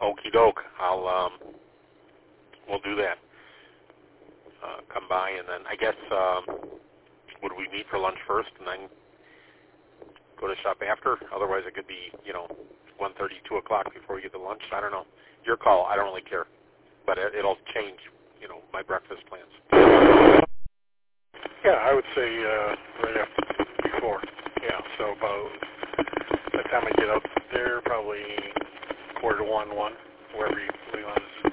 Okie doke. We'll do that. Come by, and then I guess would we meet for lunch first, and then go to shop after? Otherwise, it could be 1:30, 2 o'clock before we get to lunch. I don't know. Your call. I don't really care, but it'll change my breakfast plans. Yeah, I would say right after before. Yeah, so about by the time I get up there, probably 1:45, 1, wherever you leave on.